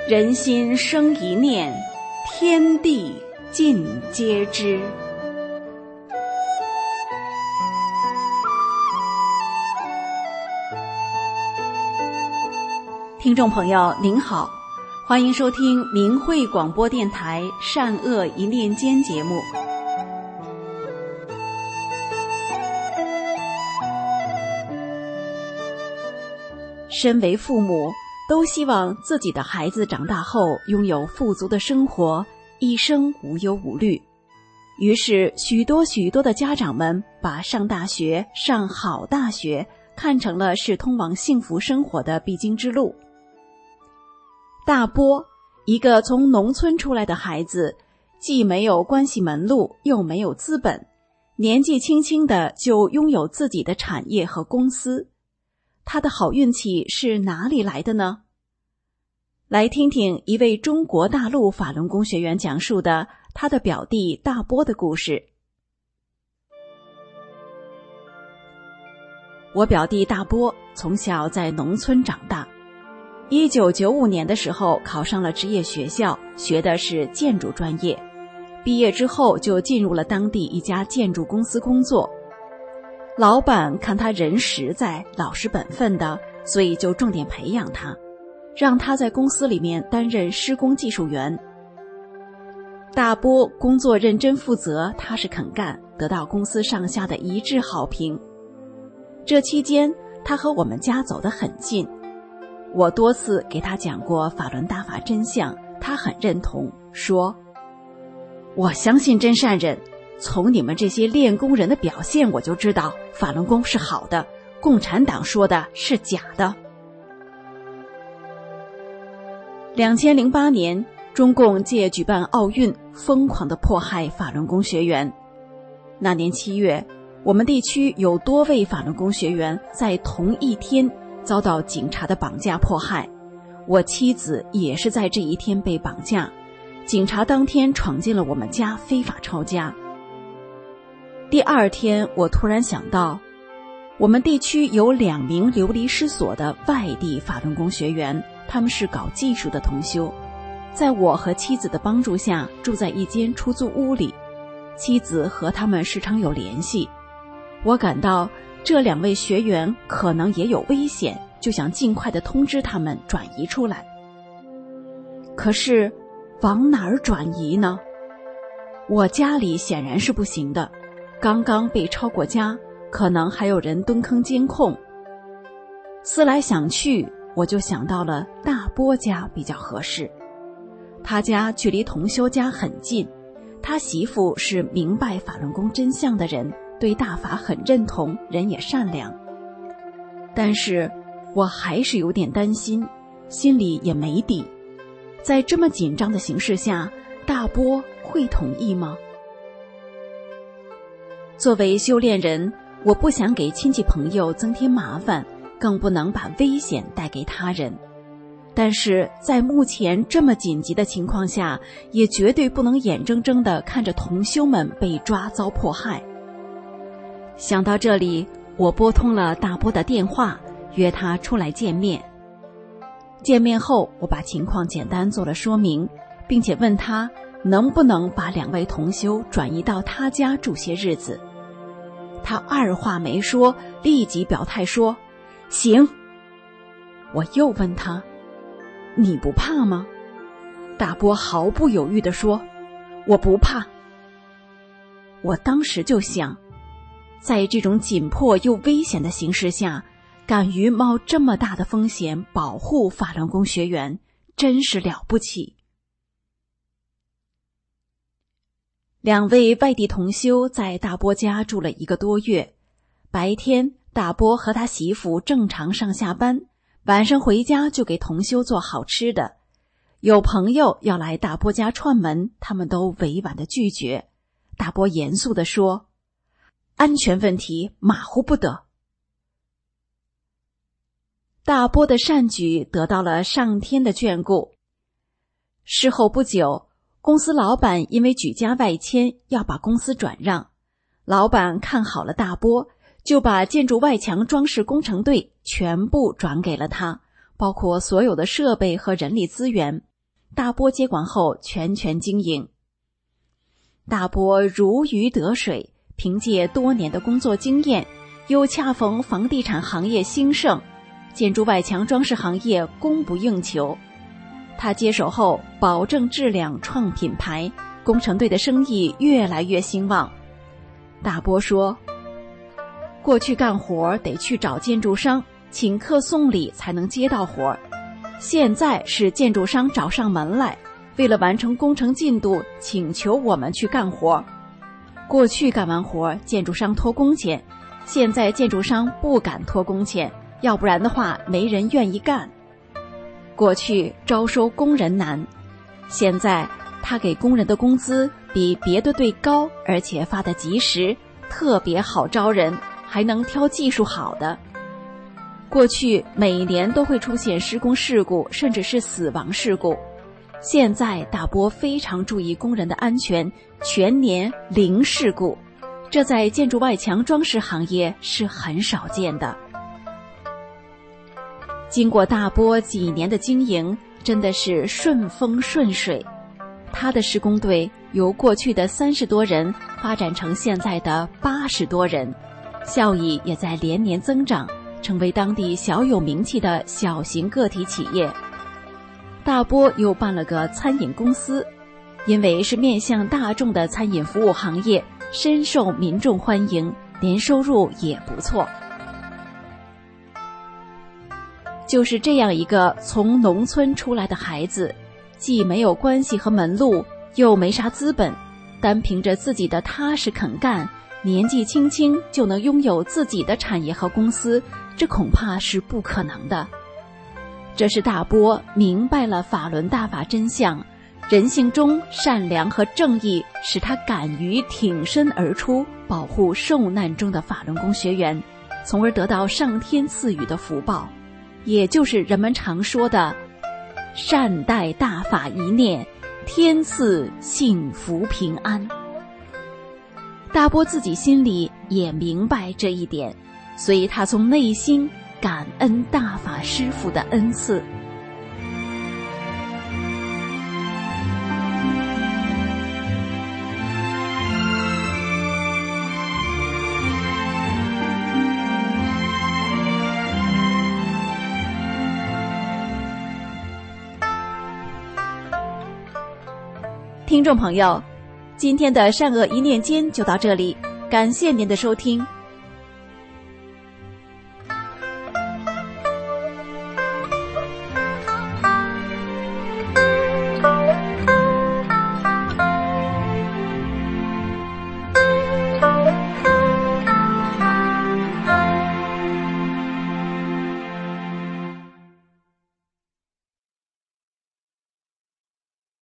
人心生一念，天地尽皆知。听众朋友您好，欢迎收听明慧广播电台善恶一念间节目。身为父母，都希望自己的孩子长大后拥有富足的生活，一生无忧无虑。于是许多的家长们把上大学、上好大学看成了是通往幸福生活的必经之路。大波，一个从农村出来的孩子，既没有关系门路，又没有资本，年纪轻轻的就拥有自己的产业和公司。他的好运气是哪里来的呢？来听听一位中国大陆法轮功学员讲述的他的表弟大波的故事。我表弟大波从小在农村长大，1995年的时候考上了职业学校，学的是建筑专业。毕业之后就进入了当地一家建筑公司工作。老板看他人实在、老实本分的，所以就重点培养他，让他在公司里面担任施工技术员。大波工作认真负责，踏实肯干，得到公司上下的一致好评。这期间，他和我们家走得很近。我多次给他讲过法轮大法真相，他很认同，说：我相信真善忍，从你们这些练功人的表现我就知道法轮功是好的，共产党说的是假的。2008年，中共借举办奥运疯狂地迫害法轮功学员。那年7月，我们地区有多位法轮功学员在同一天遭到警察的绑架迫害，我妻子也是在这一天被绑架，警察当天闯进了我们家，非法抄家。第二天，我突然想到，我们地区有2名流离失所的外地法轮功学员，他们是搞技术的同修，在我和妻子的帮助下住在一间出租屋里，妻子和他们时常有联系。我感到这2位学员可能也有危险，就想尽快地通知他们转移出来。可是往哪儿转移呢？我家里显然是不行的，刚刚被抄过家，可能还有人蹲坑监控。思来想去，我就想到了大波家比较合适。他家距离同修家很近，他媳妇是明白法轮功真相的人，对大法很认同，人也善良。但是我还是有点担心，心里也没底。在这么紧张的形势下，大波会同意吗？作为修炼人，我不想给亲戚朋友增添麻烦，更不能把危险带给他人。但是在目前这么紧急的情况下，也绝对不能眼睁睁地看着同修们被抓遭迫害。想到这里，我拨通了大波的电话，约他出来见面。见面后，我把情况简单做了说明，并且问他能不能把2位同修转移到他家住些日子。他二话没说，立即表态说行。我又问他，你不怕吗？大波毫不犹豫地说，我不怕。我当时就想，在这种紧迫又危险的形势下，敢于冒这么大的风险保护法轮功学员，真是了不起。2位外地同修在大波家住了1个多月，白天大波和他媳妇正常上下班，晚上回家就给同修做好吃的。有朋友要来大波家串门，他们都委婉地拒绝。大波严肃地说，安全问题马虎不得。大波的善举得到了上天的眷顾。事后不久，公司老板因为举家外迁要把公司转让，老板看好了大波，就把建筑外墙装饰工程队全部转给了他，包括所有的设备和人力资源， 大波接管后全权经营。大波如鱼得水，凭借多年的工作经验，又恰逢房地产行业兴盛，建筑外墙装饰行业供不应求。他接手后保证质量创品牌，工程队的生意越来越兴旺。大波说，过去干活得去找建筑商，请客送礼才能接到活，现在是建筑商找上门来，为了完成工程进度，请求我们去干活。过去干完活，建筑商拖工钱，现在建筑商不敢拖工钱，要不然的话没人愿意干。过去招收工人难，现在他给工人的工资比别的队高，而且发得及时，特别好招人，还能挑技术好的。过去每年都会出现施工事故，甚至是死亡事故，现在大波非常注意工人的安全，全年零事故，这在建筑外墙装饰行业是很少见的。经过大波几年的经营，真的是顺风顺水。他的施工队由过去的30多人发展成现在的80多人，效益也在连年增长，成为当地小有名气的小型个体企业。大波又办了个餐饮公司，因为是面向大众的餐饮服务行业，深受民众欢迎，年收入也不错。就是这样一个从农村出来的孩子，既没有关系和门路，又没啥资本，单凭着自己的踏实肯干，年纪轻轻就能拥有自己的产业和公司，这恐怕是不可能的。这是大波明白了法轮大法真相，人性中善良和正义使他敢于挺身而出，保护受难中的法轮功学员，从而得到上天赐予的福报，也就是人们常说的善待大法一念，天赐幸福平安。大波自己心里也明白这一点，所以他从内心感恩大法师父的恩赐。听众朋友，今天的善恶一念间就到这里，感谢您的收听，